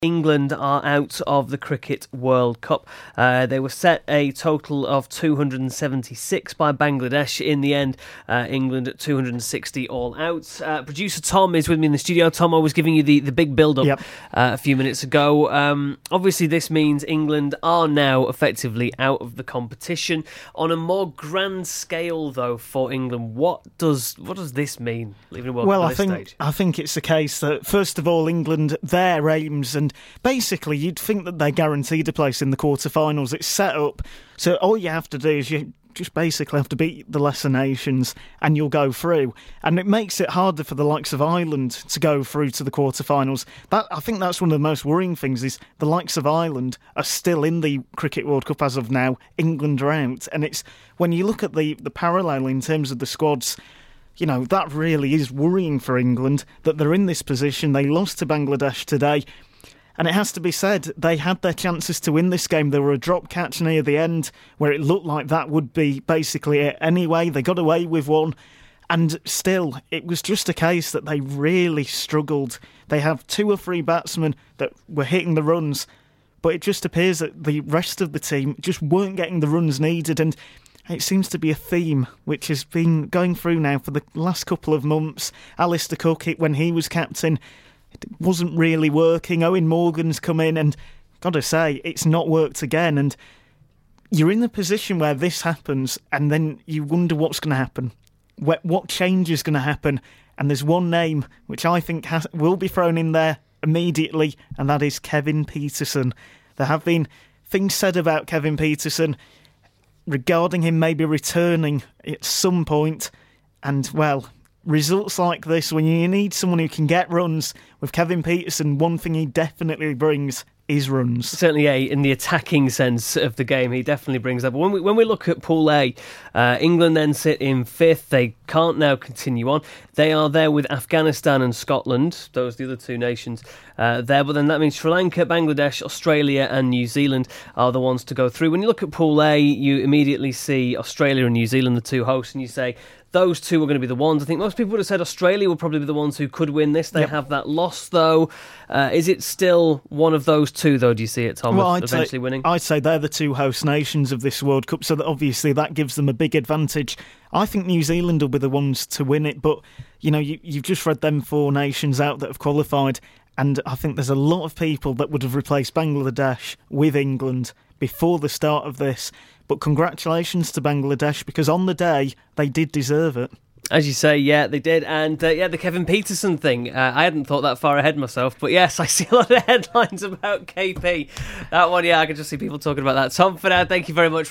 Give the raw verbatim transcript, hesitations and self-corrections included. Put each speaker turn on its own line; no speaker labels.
England are out of the Cricket World Cup. Uh, they were set a total of two hundred seventy-six by Bangladesh. In the end, uh, England at two hundred sixty all out. Uh, producer Tom is with me in the studio. Tom, I was giving you the, the big build-up yep. uh, a few minutes ago. Um, obviously, this means England are now effectively out of the competition. On a more grand scale, though, for England, what does what does this mean? Leaving the World
well,
Cup
I
at this
think
stage?
I think it's the case that first of all, England, their aims and basically, you'd think that they're guaranteed a place in the quarterfinals. It's set up, so all you have to do is you just basically have to beat the lesser nations and you'll go through. And it makes it harder for the likes of Ireland to go through to the quarterfinals. That I think that's one of the most worrying things is the likes of Ireland are still in the Cricket World Cup as of now. England are out. And it's when you look at the, the parallel in terms of the squads, you know, that really is worrying for England that they're in this position. They lost to Bangladesh today. And it has to be said, they had their chances to win this game. There were a drop catch near the end where it looked like that would be basically it anyway. They got away with one. And still, it was just a case that they really struggled. They have two or three batsmen that were hitting the runs, but it just appears that the rest of the team just weren't getting the runs needed. And it seems to be a theme which has been going through now for the last couple of months. Alistair Cook, when he was captain, it wasn't really working. Owen Morgan's come in and, gotta say, it's not worked again. And you're in the position where this happens and then you wonder what's going to happen. What, what change is going to happen? And there's one name which I think has, will be thrown in there immediately, and that is Kevin Pietersen. There have been things said about Kevin Pietersen regarding him maybe returning at some point. And, well, results like this, when you need someone who can get runs, with Kevin Pietersen, one thing he definitely brings is runs.
Certainly, yeah, in the attacking sense of the game, he definitely brings that. But when we when we look at Pool A, uh, England then sit in fifth. They can't now continue on. They are there with Afghanistan and Scotland. Those are the other two nations uh, there. But then that means Sri Lanka, Bangladesh, Australia and New Zealand are the ones to go through. When you look at Pool A, you immediately see Australia and New Zealand, the two hosts, and you say, those two are going to be the ones. I think most people would have said Australia will probably be the ones who could win this. They yep. have that loss, though. Uh, is it still one of those two, though, do you see it, Tom,
well, I'd
eventually
say,
winning?
I'd say they're the two host nations of this World Cup, so that obviously that gives them a big advantage. I think New Zealand will be the ones to win it, but, you know, you, you've just read them four nations out that have qualified, and I think there's a lot of people that would have replaced Bangladesh with England before the start of this. But congratulations to Bangladesh, because on the day, they did deserve it.
As you say, yeah, they did. And uh, yeah, the Kevin Pietersen thing, uh, I hadn't thought that far ahead myself. But yes, I see a lot of headlines about K P. That one, yeah, I can just see people talking about that. Tom, for now, thank you very much.